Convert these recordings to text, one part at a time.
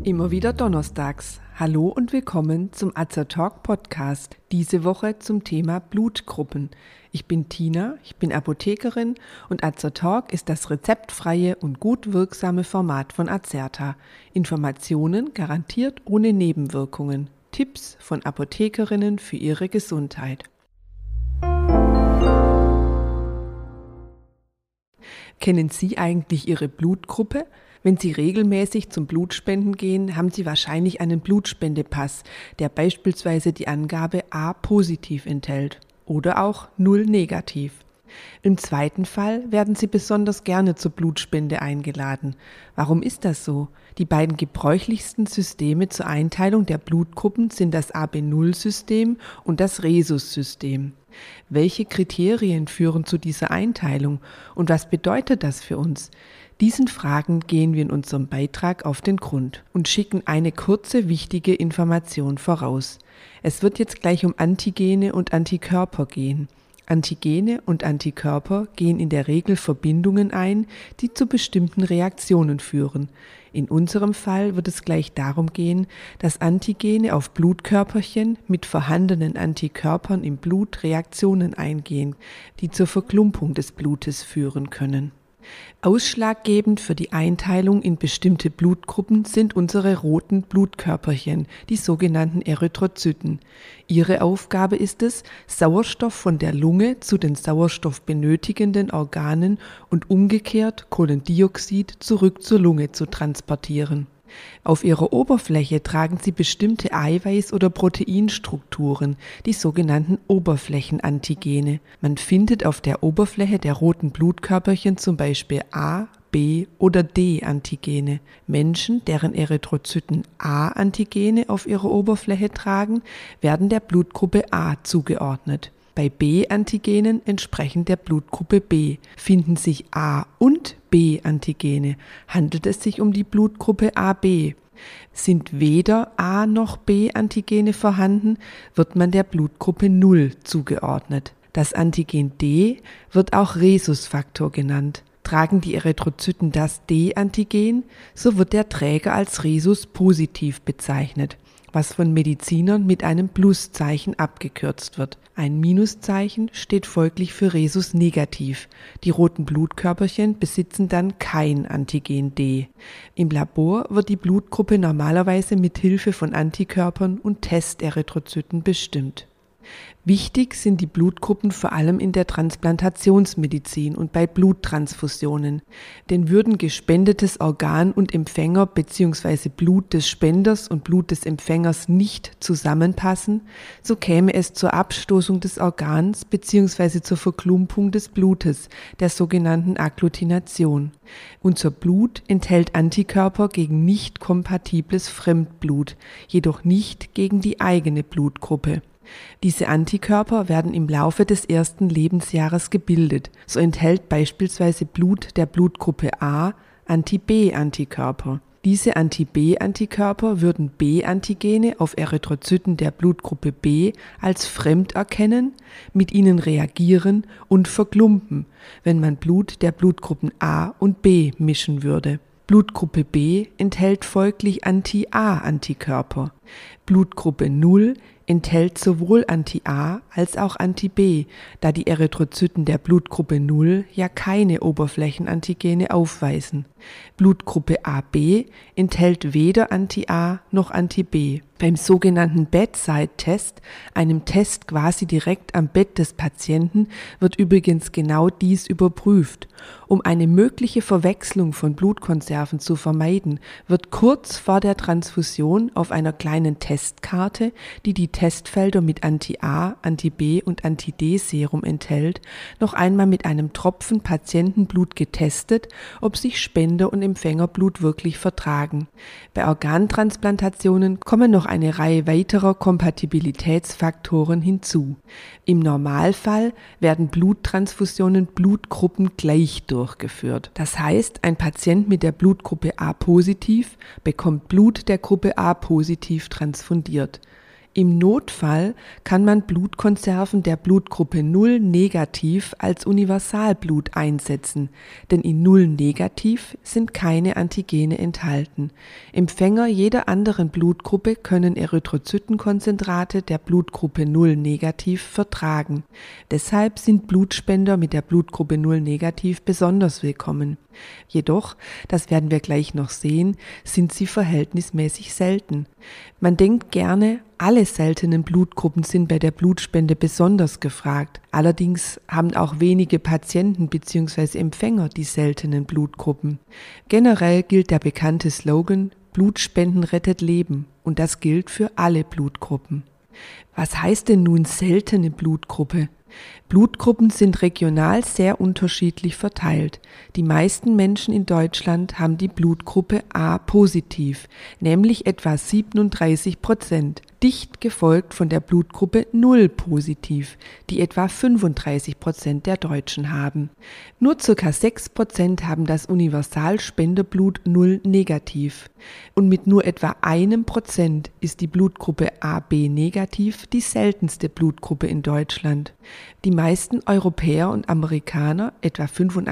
Immer wieder donnerstags. Hallo und willkommen zum Azertalk Podcast. Diese Woche zum Thema Blutgruppen. Ich bin Tina, ich bin Apothekerin und Azertalk ist das rezeptfreie und gut wirksame Format von Azerta. Informationen garantiert ohne Nebenwirkungen. Tipps von Apothekerinnen für ihre Gesundheit. Kennen Sie eigentlich Ihre Blutgruppe? Wenn Sie regelmäßig zum Blutspenden gehen, haben Sie wahrscheinlich einen Blutspendepass, der beispielsweise die Angabe A positiv enthält oder auch 0 negativ. Im zweiten Fall werden Sie besonders gerne zur Blutspende eingeladen. Warum ist das so? Die beiden gebräuchlichsten Systeme zur Einteilung der Blutgruppen sind das AB0-System und das Rhesus-System. Welche Kriterien führen zu dieser Einteilung und was bedeutet das für uns? Diesen Fragen gehen wir in unserem Beitrag auf den Grund und schicken eine kurze, wichtige Information voraus. Es wird jetzt gleich um Antigene und Antikörper gehen. Antigene und Antikörper gehen in der Regel Verbindungen ein, die zu bestimmten Reaktionen führen. In unserem Fall wird es gleich darum gehen, dass Antigene auf Blutkörperchen mit vorhandenen Antikörpern im Blut Reaktionen eingehen, die zur Verklumpung des Blutes führen können. Ausschlaggebend für die Einteilung in bestimmte Blutgruppen sind unsere roten Blutkörperchen, die sogenannten Erythrozyten. Ihre Aufgabe ist es, Sauerstoff von der Lunge zu den sauerstoffbenötigenden Organen und umgekehrt Kohlendioxid zurück zur Lunge zu transportieren. Auf ihrer Oberfläche tragen sie bestimmte Eiweiß- oder Proteinstrukturen, die sogenannten Oberflächenantigene. Man findet auf der Oberfläche der roten Blutkörperchen zum Beispiel A, B oder D-Antigene. Menschen, deren Erythrozyten A-Antigene auf ihrer Oberfläche tragen, werden der Blutgruppe A zugeordnet. Bei B-Antigenen entsprechend der Blutgruppe B. Finden sich A- und B-Antigene, handelt es sich um die Blutgruppe AB. Sind weder A- noch B-Antigene vorhanden, wird man der Blutgruppe 0 zugeordnet. Das Antigen D wird auch Rhesusfaktor genannt. Tragen die Erythrozyten das D-Antigen, so wird der Träger als Rhesus positiv bezeichnet, was von Medizinern mit einem Pluszeichen abgekürzt wird. Ein Minuszeichen steht folglich für Rhesus negativ. Die roten Blutkörperchen besitzen dann kein Antigen D. Im Labor wird die Blutgruppe normalerweise mit Hilfe von Antikörpern und Testerythrozyten bestimmt. Wichtig sind die Blutgruppen vor allem in der Transplantationsmedizin und bei Bluttransfusionen. Denn würden gespendetes Organ und Empfänger bzw. Blut des Spenders und Blut des Empfängers nicht zusammenpassen, so käme es zur Abstoßung des Organs bzw. zur Verklumpung des Blutes, der sogenannten Agglutination. Unser Blut enthält Antikörper gegen nicht kompatibles Fremdblut, jedoch nicht gegen die eigene Blutgruppe. Diese Antikörper werden im Laufe des ersten Lebensjahres gebildet. So enthält beispielsweise Blut der Blutgruppe A Anti-B-Antikörper. Diese Anti-B-Antikörper würden B-Antigene auf Erythrozyten der Blutgruppe B als fremd erkennen, mit ihnen reagieren und verklumpen, wenn man Blut der Blutgruppen A und B mischen würde. Blutgruppe B enthält folglich Anti-A-Antikörper. Blutgruppe 0 enthält sowohl Anti-A als auch Anti-B, da die Erythrozyten der Blutgruppe 0 ja keine Oberflächenantigene aufweisen. Blutgruppe AB enthält weder Anti-A noch Anti-B. Beim sogenannten Bedside-Test, einem Test quasi direkt am Bett des Patienten, wird übrigens genau dies überprüft. Um eine mögliche Verwechslung von Blutkonserven zu vermeiden, wird kurz vor der Transfusion auf einer kleinen Testkarte, die die Testfelder mit Anti-A, Anti-B und Anti-D-Serum enthält, noch einmal mit einem Tropfen Patientenblut getestet, ob sich Spender- und Empfängerblut wirklich vertragen. Bei Organtransplantationen kommen noch eine Reihe weiterer Kompatibilitätsfaktoren hinzu. Im Normalfall werden Bluttransfusionen blutgruppengleich durchgeführt. Das heißt, ein Patient mit der Blutgruppe A positiv bekommt Blut der Gruppe A positiv transfundiert. Im Notfall kann man Blutkonserven der Blutgruppe 0 negativ als Universalblut einsetzen, denn in 0 negativ sind keine Antigene enthalten. Empfänger jeder anderen Blutgruppe können Erythrozytenkonzentrate der Blutgruppe 0 negativ vertragen. Deshalb sind Blutspender mit der Blutgruppe 0 negativ besonders willkommen. Jedoch, das werden wir gleich noch sehen, sind sie verhältnismäßig selten. Man denkt gerne, alle seltenen Blutgruppen sind bei der Blutspende besonders gefragt. Allerdings haben auch wenige Patienten bzw. Empfänger die seltenen Blutgruppen. Generell gilt der bekannte Slogan: Blutspenden rettet Leben, und das gilt für alle Blutgruppen. Was heißt denn nun seltene Blutgruppe? Blutgruppen sind regional sehr unterschiedlich verteilt. Die meisten Menschen in Deutschland haben die Blutgruppe A positiv, nämlich etwa 37%, dicht gefolgt von der Blutgruppe 0 positiv, die etwa 35% der Deutschen haben. Nur ca. 6% haben das Universalspenderblut 0 negativ. Und mit nur etwa 1% ist die Blutgruppe AB negativ die seltenste Blutgruppe in Deutschland. Die meisten Europäer und Amerikaner, etwa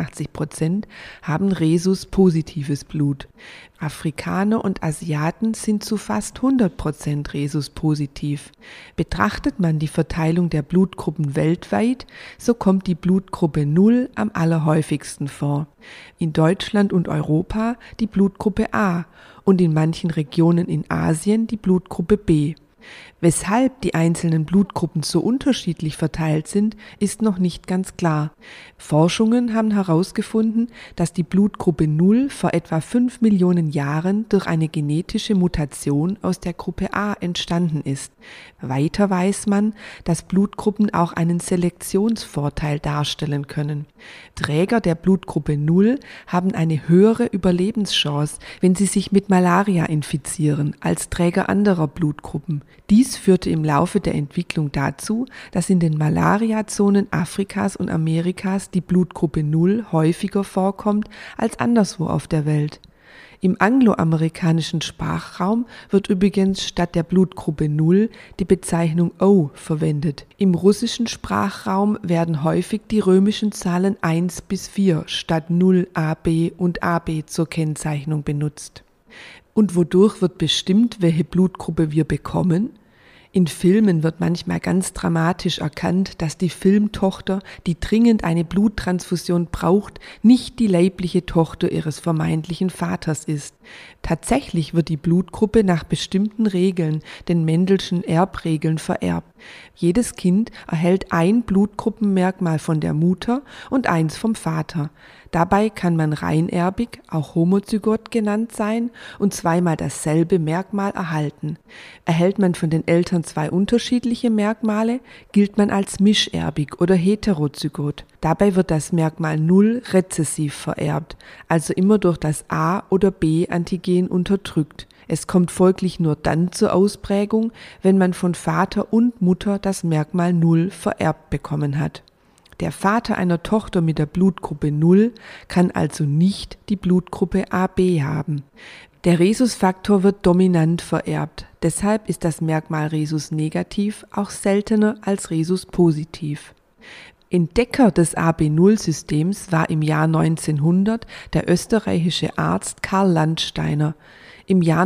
85%, haben Rhesus-positives Blut. Afrikaner und Asiaten sind zu fast 100% Rhesus-positiv. Betrachtet man die Verteilung der Blutgruppen weltweit, so kommt die Blutgruppe 0 am allerhäufigsten vor. In Deutschland und Europa die Blutgruppe A und in manchen Regionen in Asien die Blutgruppe B. Weshalb die einzelnen Blutgruppen so unterschiedlich verteilt sind, ist noch nicht ganz klar. Forschungen haben herausgefunden, dass die Blutgruppe 0 vor etwa 5 Millionen Jahren durch eine genetische Mutation aus der Gruppe A entstanden ist. Weiter weiß man, dass Blutgruppen auch einen Selektionsvorteil darstellen können. Träger der Blutgruppe 0 haben eine höhere Überlebenschance, wenn sie sich mit Malaria infizieren, als Träger anderer Blutgruppen. Dies führte im Laufe der Entwicklung dazu, dass in den Malariazonen Afrikas und Amerikas die Blutgruppe 0 häufiger vorkommt als anderswo auf der Welt. Im angloamerikanischen Sprachraum wird übrigens statt der Blutgruppe 0 die Bezeichnung O verwendet. Im russischen Sprachraum werden häufig die römischen Zahlen 1 bis 4 statt 0 AB und AB zur Kennzeichnung benutzt. Und wodurch wird bestimmt, welche Blutgruppe wir bekommen? In Filmen wird manchmal ganz dramatisch erkannt, dass die Filmtochter, die dringend eine Bluttransfusion braucht, nicht die leibliche Tochter ihres vermeintlichen Vaters ist. Tatsächlich wird die Blutgruppe nach bestimmten Regeln, den Mendelschen Erbregeln, vererbt. Jedes Kind erhält ein Blutgruppenmerkmal von der Mutter und eins vom Vater. Dabei kann man reinerbig, auch Homozygot genannt sein, und zweimal dasselbe Merkmal erhalten. Erhält man von den Eltern zwei unterschiedliche Merkmale, gilt man als mischerbig oder Heterozygot. Dabei wird das Merkmal 0 rezessiv vererbt, also immer durch das A- oder B-Antigen unterdrückt. Es kommt folglich nur dann zur Ausprägung, wenn man von Vater und Mutter das Merkmal 0 vererbt bekommen hat. Der Vater einer Tochter mit der Blutgruppe 0 kann also nicht die Blutgruppe AB haben. Der Rhesusfaktor wird dominant vererbt, deshalb ist das Merkmal Rhesus negativ auch seltener als Rhesus positiv. Entdecker des AB0-Systems war im Jahr 1900 der österreichische Arzt Karl Landsteiner. Im Jahr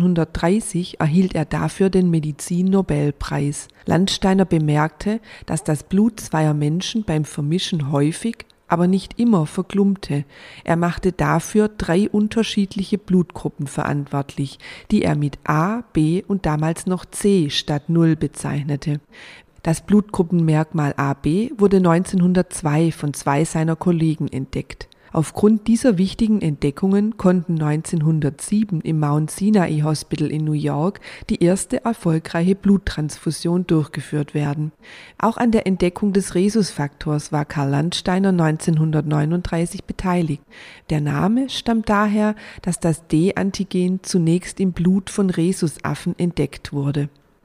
1930 erhielt er dafür den Medizin-Nobelpreis. Landsteiner bemerkte, dass das Blut zweier Menschen beim Vermischen häufig, aber nicht immer verklumpte. Er machte dafür 3 unterschiedliche Blutgruppen verantwortlich, die er mit A, B und damals noch C statt 0 bezeichnete. Das Blutgruppenmerkmal AB wurde 1902 von 2 seiner Kollegen entdeckt. Aufgrund dieser wichtigen Entdeckungen konnten 1907 im Mount Sinai Hospital in New York die erste erfolgreiche Bluttransfusion durchgeführt werden. Auch an der Entdeckung des Rhesusfaktors war Karl Landsteiner 1939 beteiligt. Der Name stammt daher, dass das D-Antigen zunächst im Blut von Rhesusaffen entdeckt wurde.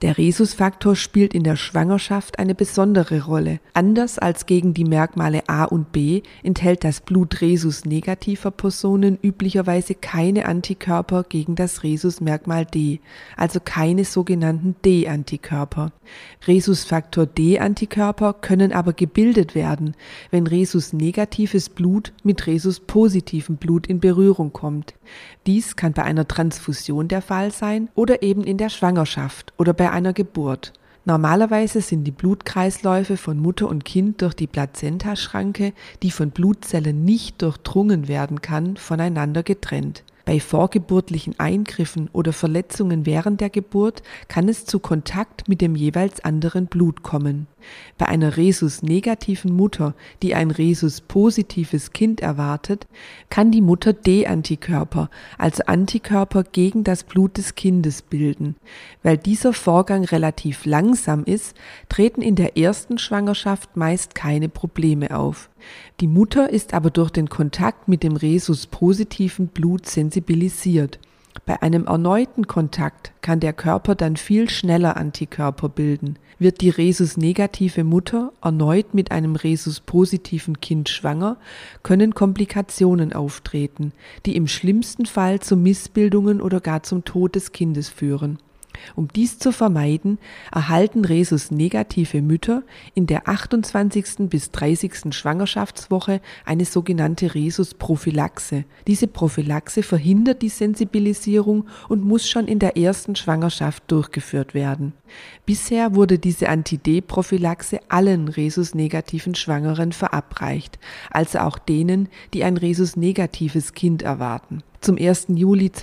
Der Rhesusfaktor spielt in der Schwangerschaft eine besondere Rolle. Anders als gegen die Merkmale A und B enthält das Blut Rhesus negativer Personen üblicherweise keine Antikörper gegen das Rhesus-Merkmal D, also keine sogenannten D-Antikörper. Rhesusfaktor D-Antikörper können aber gebildet werden, wenn Rhesus-negatives Blut mit Rhesus-positivem Blut in Berührung kommt. Dies kann bei einer Transfusion der Fall sein oder eben in der Schwangerschaft oder bei einer Geburt. Normalerweise sind die Blutkreisläufe von Mutter und Kind durch die Plazentaschranke, die von Blutzellen nicht durchdrungen werden kann, voneinander getrennt. Bei vorgeburtlichen Eingriffen oder Verletzungen während der Geburt kann es zu Kontakt mit dem jeweils anderen Blut kommen. Bei einer Rhesus-negativen Mutter, die ein Rhesus-positives Kind erwartet, kann die Mutter D-Antikörper, also Antikörper gegen das Blut des Kindes bilden. Weil dieser Vorgang relativ langsam ist, treten in der ersten Schwangerschaft meist keine Probleme auf. Die Mutter ist aber durch den Kontakt mit dem Rhesus-positiven Blut sensibilisiert. Bei einem erneuten Kontakt kann der Körper dann viel schneller Antikörper bilden. Wird die Rhesus-negative Mutter erneut mit einem Rhesus-positiven Kind schwanger, können Komplikationen auftreten, die im schlimmsten Fall zu Missbildungen oder gar zum Tod des Kindes führen. Um dies zu vermeiden, erhalten Rhesus-negative Mütter in der 28. bis 30. Schwangerschaftswoche eine sogenannte Rhesus-Prophylaxe. Diese Prophylaxe verhindert die Sensibilisierung und muss schon in der ersten Schwangerschaft durchgeführt werden. Bisher wurde diese Anti-D-Prophylaxe allen Rhesus-negativen Schwangeren verabreicht, also auch denen, die ein Rhesus-negatives Kind erwarten. Zum 1. Juli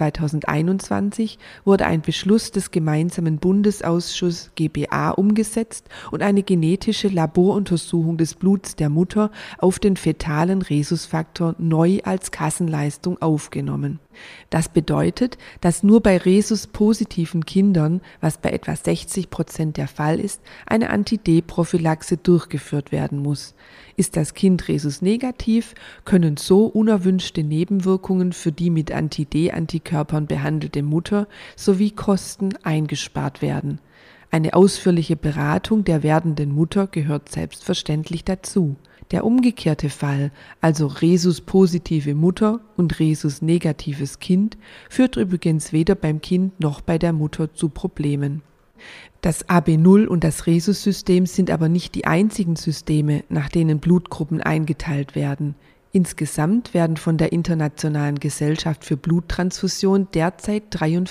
2021 wurde ein Beschluss des gemeinsamen Bundesausschusses GBA umgesetzt und eine genetische Laboruntersuchung des Bluts der Mutter auf den fetalen Rhesusfaktor neu als Kassenleistung aufgenommen. Das bedeutet, dass nur bei Rhesus-positiven Kindern, was bei etwa 60% der Fall ist, eine Anti-D-Prophylaxe durchgeführt werden muss. Ist das Kind Rhesus-negativ, können so unerwünschte Nebenwirkungen für die mit Anti-D-Antikörpern behandelte Mutter sowie Kosten eingespart werden. Eine ausführliche Beratung der werdenden Mutter gehört selbstverständlich dazu. Der umgekehrte Fall, also Rhesus-positive Mutter und Rhesus-negatives Kind, führt übrigens weder beim Kind noch bei der Mutter zu Problemen. Das AB0 und das Rhesus-System sind aber nicht die einzigen Systeme, nach denen Blutgruppen eingeteilt werden. Insgesamt werden von der Internationalen Gesellschaft für Bluttransfusion derzeit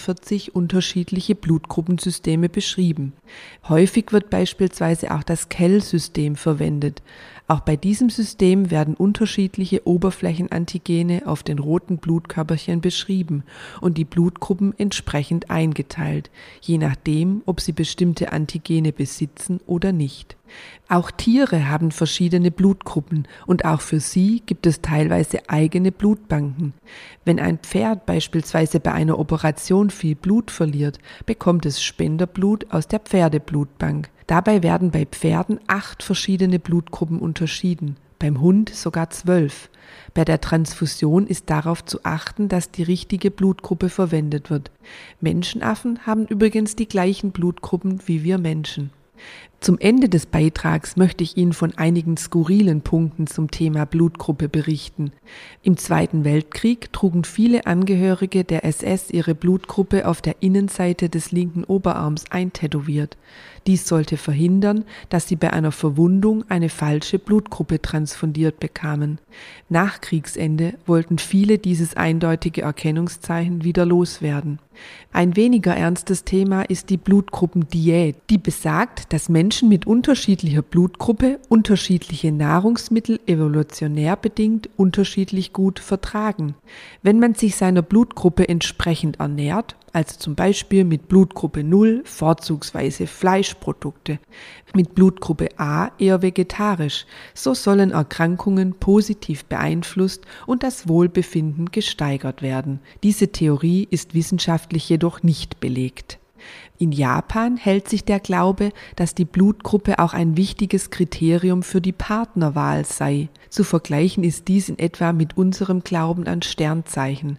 43 unterschiedliche Blutgruppensysteme beschrieben. Häufig wird beispielsweise auch das KEL-System verwendet. Auch bei diesem System werden unterschiedliche Oberflächenantigene auf den roten Blutkörperchen beschrieben und die Blutgruppen entsprechend eingeteilt, je nachdem, ob sie bestimmte Antigene besitzen oder nicht. Auch Tiere haben verschiedene Blutgruppen und auch für sie gibt es teilweise eigene Blutbanken. Wenn ein Pferd beispielsweise bei einer Operation viel Blut verliert, bekommt es Spenderblut aus der Pferdeblutbank. Dabei werden bei Pferden 8 verschiedene Blutgruppen unterschieden, beim Hund sogar 12. Bei der Transfusion ist darauf zu achten, dass die richtige Blutgruppe verwendet wird. Menschenaffen haben übrigens die gleichen Blutgruppen wie wir Menschen. Zum Ende des Beitrags möchte ich Ihnen von einigen skurrilen Punkten zum Thema Blutgruppe berichten. Im Zweiten Weltkrieg trugen viele Angehörige der SS ihre Blutgruppe auf der Innenseite des linken Oberarms eintätowiert. Dies sollte verhindern, dass sie bei einer Verwundung eine falsche Blutgruppe transfundiert bekamen. Nach Kriegsende wollten viele dieses eindeutige Erkennungszeichen wieder loswerden. Ein weniger ernstes Thema ist die Blutgruppendiät, die besagt, dass Menschen mit unterschiedlicher Blutgruppe unterschiedliche Nahrungsmittel evolutionär bedingt unterschiedlich gut vertragen. Wenn man sich seiner Blutgruppe entsprechend ernährt, also zum Beispiel mit Blutgruppe 0 vorzugsweise Fleischprodukte, mit Blutgruppe A eher vegetarisch, so sollen Erkrankungen positiv beeinflusst und das Wohlbefinden gesteigert werden. Diese Theorie ist wissenschaftlich jedoch nicht belegt. In Japan hält sich der Glaube, dass die Blutgruppe auch ein wichtiges Kriterium für die Partnerwahl sei. Zu vergleichen ist dies in etwa mit unserem Glauben an Sternzeichen.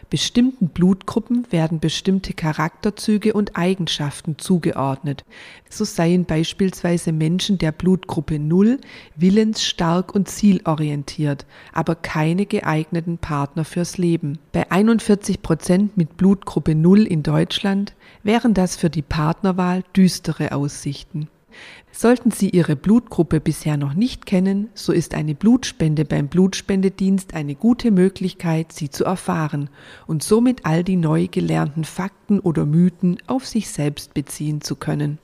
Bestimmten Blutgruppen werden bestimmte Charakterzüge und Eigenschaften zugeordnet. So seien beispielsweise Menschen der Blutgruppe 0 willensstark und zielorientiert, aber keine geeigneten Partner fürs Leben. Bei 41% mit Blutgruppe 0 in Deutschland wären das für die Partnerwahl düstere Aussichten. Sollten Sie Ihre Blutgruppe bisher noch nicht kennen, so ist eine Blutspende beim Blutspendedienst eine gute Möglichkeit, sie zu erfahren und somit all die neu gelernten Fakten oder Mythen auf sich selbst beziehen zu können.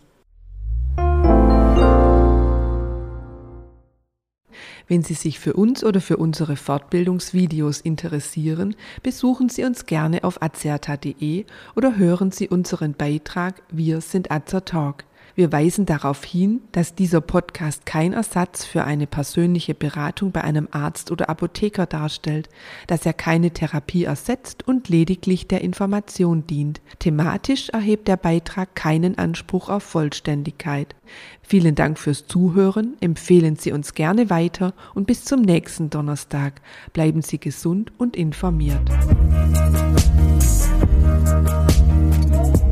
Wenn Sie sich für uns oder für unsere Fortbildungsvideos interessieren, besuchen Sie uns gerne auf azerta.de oder hören Sie unseren Beitrag Wir sind Azertalk. Wir weisen darauf hin, dass dieser Podcast kein Ersatz für eine persönliche Beratung bei einem Arzt oder Apotheker darstellt, dass er keine Therapie ersetzt und lediglich der Information dient. Thematisch erhebt der Beitrag keinen Anspruch auf Vollständigkeit. Vielen Dank fürs Zuhören, empfehlen Sie uns gerne weiter und bis zum nächsten Donnerstag. Bleiben Sie gesund und informiert.